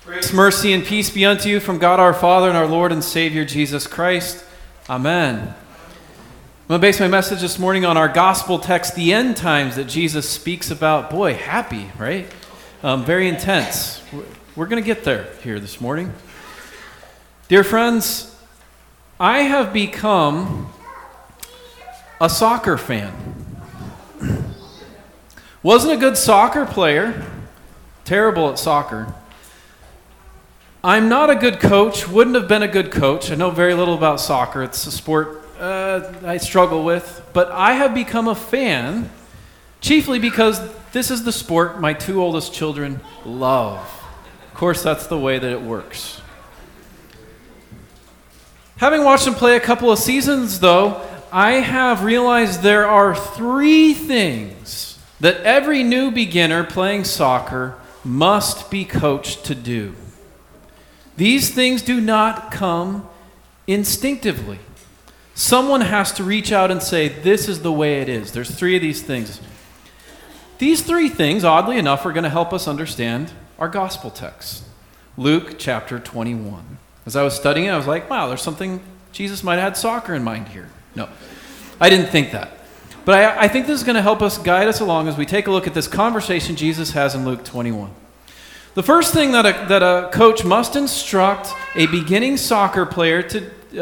Grace, mercy, and peace be unto you from God our Father and our Lord and Savior Jesus Christ. Amen. I'm going to base my message this morning on our gospel text, the end times that Jesus speaks about. Boy, happy, right? Very intense. We're going to get there here this morning. Dear friends, I have become a soccer fan. Wasn't a good soccer player, terrible at soccer. I'm not a good coach, wouldn't have been a good coach. I know very little about soccer. It's a sport I struggle with. But I have become a fan, chiefly because this is the sport my two oldest children love. Of course, that's the way that it works. Having watched them play a couple of seasons, though, I have realized there are three things that every new beginner playing soccer must be coached to do. These things do not come instinctively. Someone has to reach out and say, this is the way it is. There's three of these things. These three things, oddly enough, are going to help us understand our gospel text. Luke chapter 21. As I was studying it, I was like, wow, there's something, Jesus might have had soccer in mind here. No, I didn't think that. But I think this is going to help us, guide us along as we take a look at this conversation Jesus has in Luke 21. The first thing that a coach must instruct a beginning soccer player to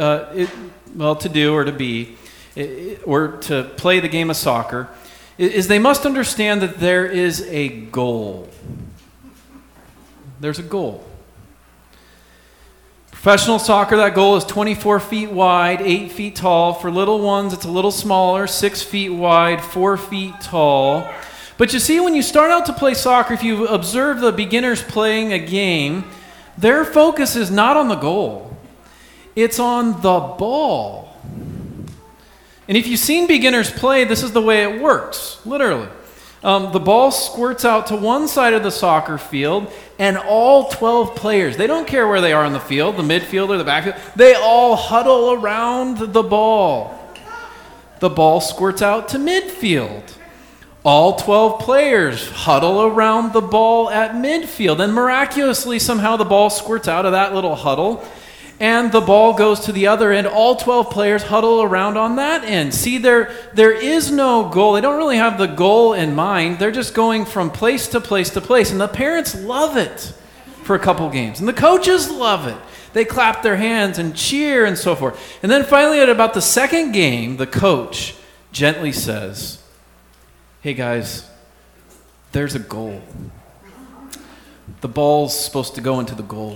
do or to be, or to play the game of soccer, is they must understand that there is a goal. There's a goal. Professional soccer, that goal is 24 feet wide, 8 feet tall. For little ones, it's a little smaller, 6 feet wide, 4 feet tall. But you see, when you start out to play soccer, if you observe the beginners playing a game, their focus is not on the goal. It's on the ball. And if you've seen beginners play, this is the way it works, literally. The ball squirts out to one side of the soccer field, and all 12 players, they don't care where they are on the field, the midfield or the backfield, they all huddle around the ball. The ball squirts out to midfield. All 12 players huddle around the ball at midfield, and miraculously, somehow the ball squirts out of that little huddle, and the ball goes to the other end. All 12 players huddle around on that end. See, there is no goal. They don't really have the goal in mind. They're just going from place to place to place, and the parents love it for a couple games, and the coaches love it. They clap their hands and cheer and so forth. And then finally, at about the second game, the coach gently says, hey guys, there's a goal. The ball's supposed to go into the goal.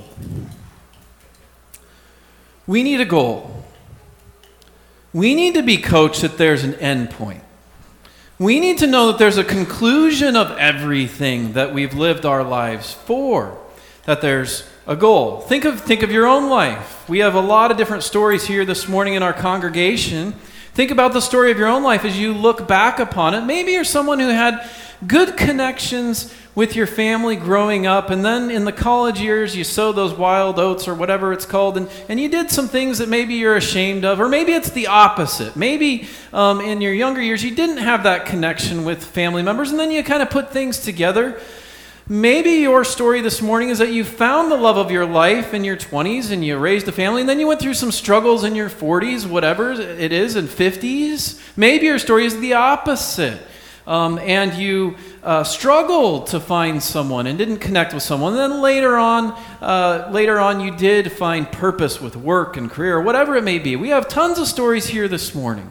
We need a goal. We need to be coached that there's an end point. We need to know that there's a conclusion of everything that we've lived our lives for, that there's a goal. Think of your own life. We have a lot of different stories here this morning in our congregation. Think about the story of your own life as you look back upon it. Maybe you're someone who had good connections with your family growing up, and then in the college years you sowed those wild oats or whatever it's called, and you did some things that maybe you're ashamed of, or maybe it's the opposite. Maybe in your younger years you didn't have that connection with family members, and then you kind of put things together. Maybe your story this morning is that you found the love of your life in your 20s and you raised a family, and then you went through some struggles in your 40s, whatever it is, and 50s. Maybe your story is the opposite, and you struggled to find someone and didn't connect with someone. And then later on you did find purpose with work and career, whatever it may be. We have tons of stories here this morning.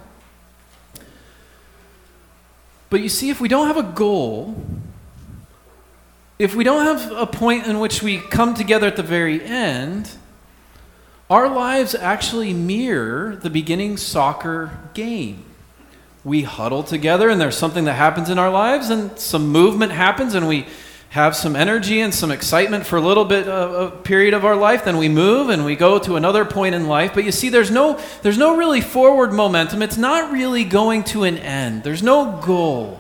But you see, if we don't have a goal, if we don't have a point in which we come together at the very end, our lives actually mirror the beginning soccer game. We huddle together, and there's something that happens in our lives, and some movement happens, and we have some energy and some excitement for a little bit of a period of our life. Then we move, and we go to another point in life. But you see, there's no really forward momentum. It's not really going to an end. There's no goal.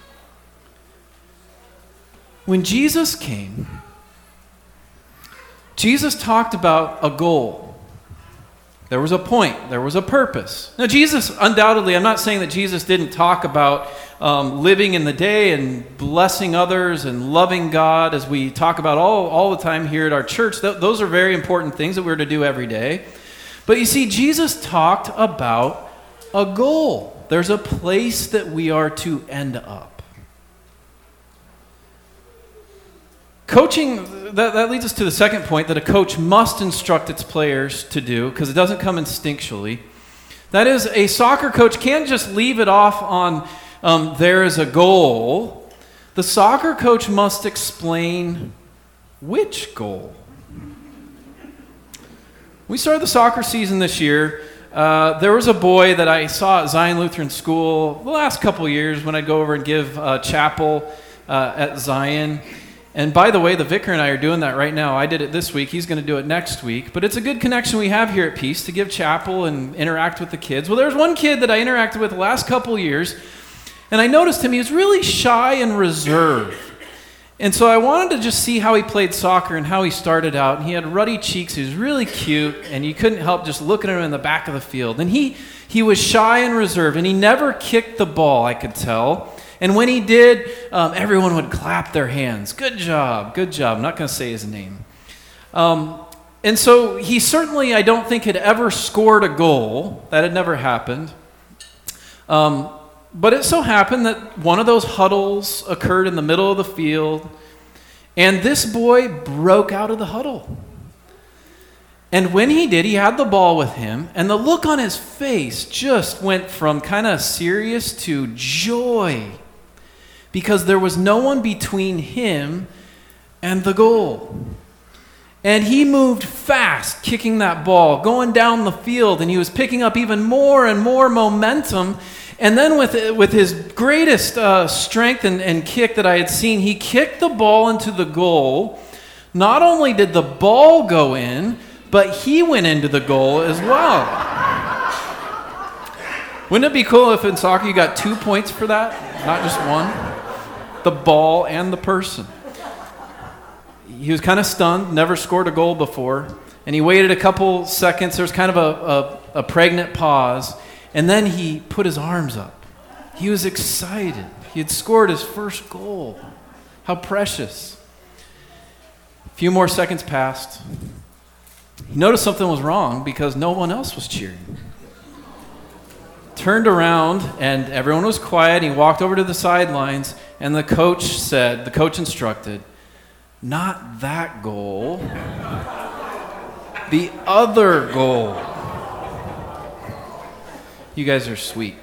When Jesus came, Jesus talked about a goal. There was a point. There was a purpose. Now, Jesus, undoubtedly, I'm not saying that Jesus didn't talk about living in the day and blessing others and loving God, as we talk about all the time here at our church. Those are very important things that we're to do every day. But you see, Jesus talked about a goal. There's a place that we are to end up. Coaching, that leads us to the second point, that a coach must instruct its players to do, because it doesn't come instinctually. That is, a soccer coach can't just leave it off on there is a goal. The soccer coach must explain which goal. We started the soccer season this year. There was a boy that I saw at Zion Lutheran School the last couple years when I'd go over and give chapel at Zion. And by the way, the vicar and I are doing that right now. I did it this week. He's going to do it next week. But it's a good connection we have here at Peace to give chapel and interact with the kids. Well, there's one kid that I interacted with the last couple years, and I noticed him. He was really shy and reserved. And so I wanted to just see how he played soccer and how he started out. And he had ruddy cheeks. He was really cute, and you couldn't help just looking at him in the back of the field. And he was shy and reserved, and he never kicked the ball, I could tell. And when he did, everyone would clap their hands. Good job, good job. I'm not going to say his name. And so he certainly, I don't think, had ever scored a goal. That had never happened. But it so happened that one of those huddles occurred in the middle of the field, and this boy broke out of the huddle. And when he did, he had the ball with him, and the look on his face just went from kind of serious to joy, because there was no one between him and the goal. And he moved fast, kicking that ball, going down the field, and he was picking up even more and more momentum. And then with his greatest strength and kick that I had seen, he kicked the ball into the goal. Not only did the ball go in, but he went into the goal as well. Wouldn't it be cool if in soccer you got 2 points for that, not just one? The ball and the person. He was kind of stunned, never scored a goal before, and he waited a couple seconds. There was kind of a pregnant pause, and then he put his arms up. He was excited. He had scored his first goal. How precious. A few more seconds passed. He noticed something was wrong because no one else was cheering. Turned around, and everyone was quiet. He walked over to the sidelines, and the coach instructed, not that goal, the other goal. You guys are sweet.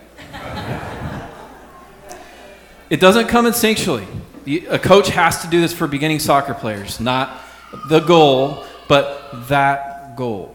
It doesn't come instinctually. A coach has to do this for beginning soccer players, not the goal, but that goal.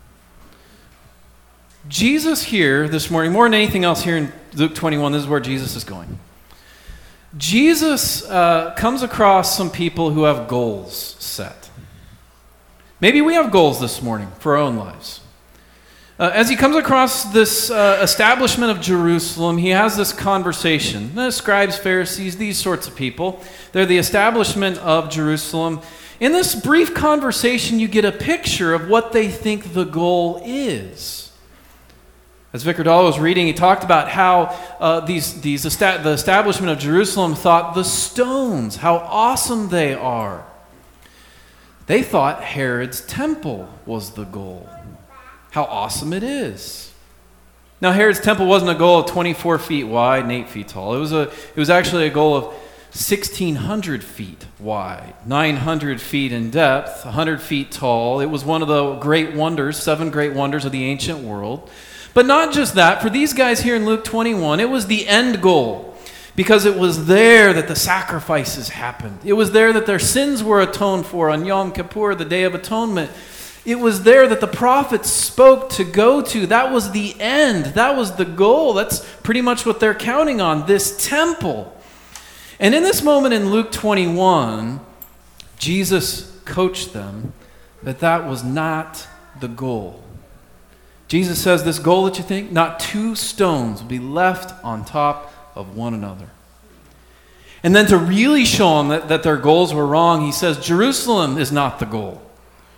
Jesus here this morning, more than anything else here in Luke 21, this is where Jesus is going. Jesus comes across some people who have goals set. Maybe we have goals this morning for our own lives. As he comes across this establishment of Jerusalem, he has this conversation. The scribes, Pharisees, these sorts of people, they're the establishment of Jerusalem. In this brief conversation, you get a picture of what they think the goal is. As Vicar Dahl was reading, he talked about how the establishment of Jerusalem thought the stones, how awesome they are. They thought Herod's temple was the goal. How awesome it is. Now, Herod's temple wasn't a goal of 24 feet wide and 8 feet tall. It was actually a goal of 1,600 feet wide, 900 feet in depth, 100 feet tall. It was one of the great wonders, 7 great wonders of the ancient world. But not just that. For these guys here in Luke 21, it was the end goal, because it was there that the sacrifices happened. It was there that their sins were atoned for on Yom Kippur, the Day of Atonement. It was there that the prophets spoke to go to. That was the end. That was the goal. That's pretty much what they're counting on, this temple. And in this moment in Luke 21, Jesus coached them that was not the goal. Jesus says, this goal that you think, not 2 stones will be left on top of one another. And then to really show them that their goals were wrong, he says, Jerusalem is not the goal.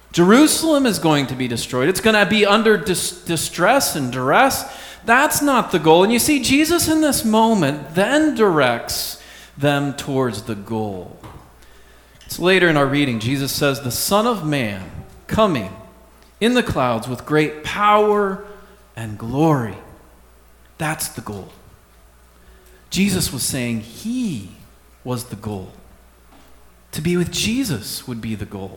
Jerusalem is going to be destroyed. It's going to be under distress and duress. That's not the goal. And you see, Jesus in this moment then directs them towards the goal. It's later in our reading, Jesus says, the Son of Man coming in the clouds with great power and glory. That's the goal. Jesus was saying he was the goal. To be with Jesus would be the goal.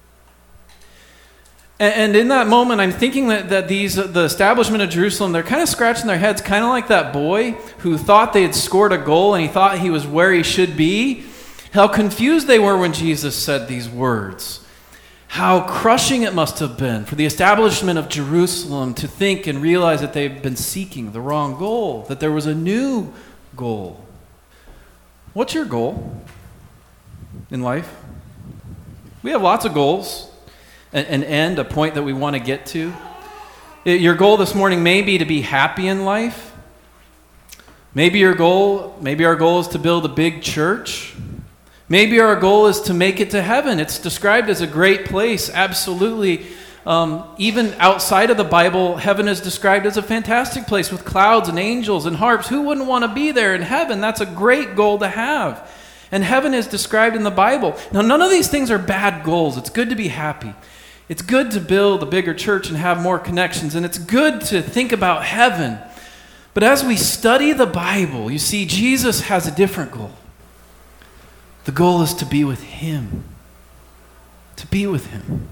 And in that moment, I'm thinking that the establishment of Jerusalem, they're kind of scratching their heads, kind of like that boy who thought they had scored a goal and he thought he was where he should be. How confused they were when Jesus said these words. How crushing it must have been for the establishment of Jerusalem to think and realize that they've been seeking the wrong goal, that there was a new goal. What's your goal in life? We have lots of goals. An end, a point that we want to get to. Your goal this morning may be to be happy in life. Maybe our goal is to build a big church. Maybe our goal is to make it to heaven. It's described as a great place, absolutely. Even outside of the Bible, heaven is described as a fantastic place with clouds and angels and harps. Who wouldn't want to be there in heaven? That's a great goal to have. And heaven is described in the Bible. Now, none of these things are bad goals. It's good to be happy. It's good to build a bigger church and have more connections, and it's good to think about heaven. But as we study the Bible, you see, Jesus has a different goal. The goal is to be with him. To be with him.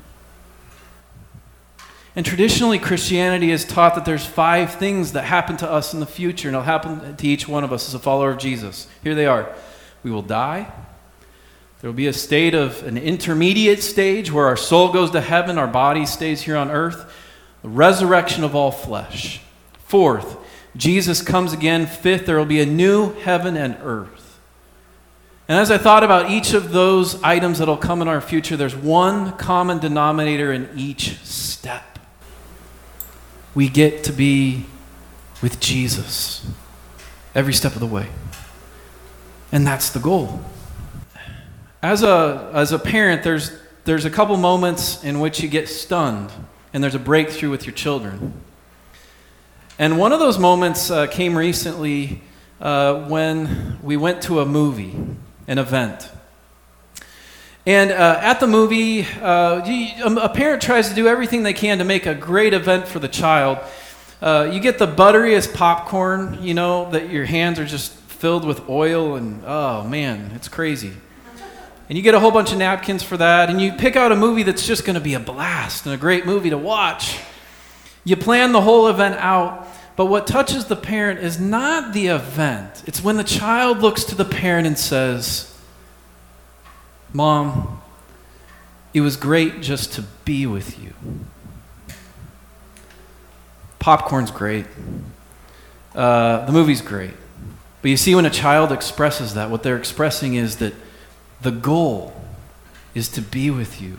And traditionally, Christianity has taught that there's 5 things that happen to us in the future, and it'll happen to each one of us as a follower of Jesus. Here they are. We will die. There will be a state of an intermediate stage where our soul goes to heaven, our body stays here on earth. The resurrection of all flesh. 4th, Jesus comes again. 5th, there will be a new heaven and earth. And as I thought about each of those items that will come in our future, there's one common denominator in each step. We get to be with Jesus every step of the way. And that's the goal. As a parent, there's a couple moments in which you get stunned and there's a breakthrough with your children. And one of those moments came recently when we went to a movie, an event. And at the movie, a parent tries to do everything they can to make a great event for the child. You get the butteriest popcorn, that your hands are just filled with oil, and oh man, it's crazy. And you get a whole bunch of napkins for that, and you pick out a movie that's just going to be a blast and a great movie to watch. You plan the whole event out, but what touches the parent is not the event. It's when the child looks to the parent and says, "Mom, it was great just to be with you." Popcorn's great. The movie's great. But you see, when a child expresses that, what they're expressing is that the goal is to be with you,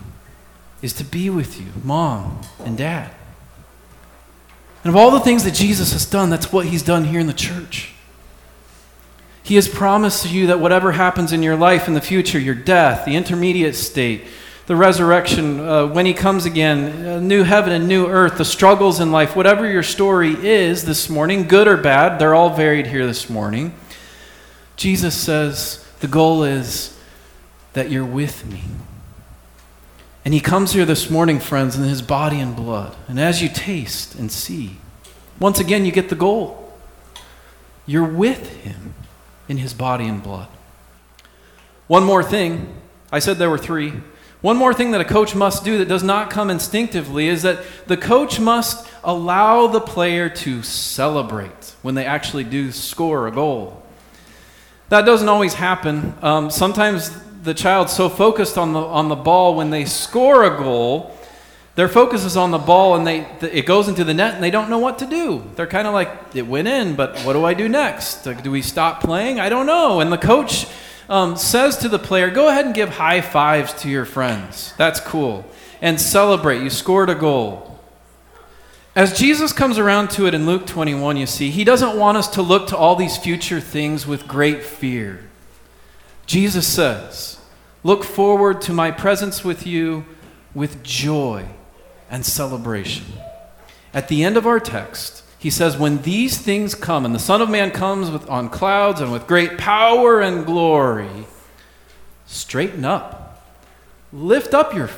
Mom and Dad. And of all the things that Jesus has done, that's what he's done here in the church. He has promised to you that whatever happens in your life in the future, your death, the intermediate state, the resurrection, when he comes again, a new heaven and new earth, the struggles in life, whatever your story is this morning, good or bad, they're all varied here this morning. Jesus says the goal is that you're with me. And he comes here this morning, friends, in his body and blood. And as you taste and see, once again, you get the goal. You're with him in his body and blood. One more thing. I said there were 3. One more thing that a coach must do that does not come instinctively is that the coach must allow the player to celebrate when they actually do score a goal. That doesn't always happen. Sometimes the child's so focused on the ball when they score a goal, their focus is on the ball and it goes into the net and they don't know what to do. They're kind of like, it went in, but what do I do next? Do we stop playing? I don't know. And the coach says to the player, go ahead and give high fives to your friends. That's cool. And celebrate. You scored a goal. As Jesus comes around to it in Luke 21, you see, he doesn't want us to look to all these future things with great fear. Jesus says, look forward to my presence with you with joy and celebration. At the end of our text, he says, when these things come, and the Son of Man comes on clouds and with great power and glory, straighten up. Lift up your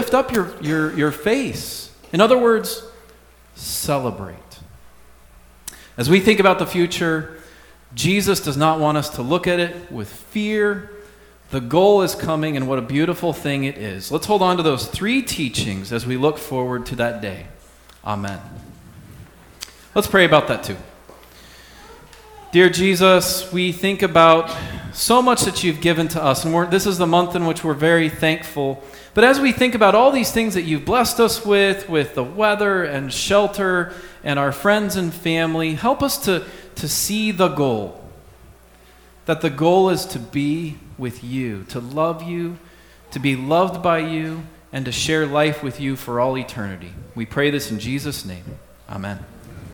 face. In other words, celebrate. As we think about the future, Jesus does not want us to look at it with fear. The goal is coming, and what a beautiful thing it is. Let's hold on to those 3 teachings as we look forward to that day. Amen. Let's pray about that too. Dear Jesus, we think about so much that you've given to us, and this is the month in which we're very thankful. But as we think about all these things that you've blessed us with the weather and shelter and our friends and family, help us to see the goal. That the goal is to be with you, to love you, to be loved by you, and to share life with you for all eternity. We pray this in Jesus' name. Amen.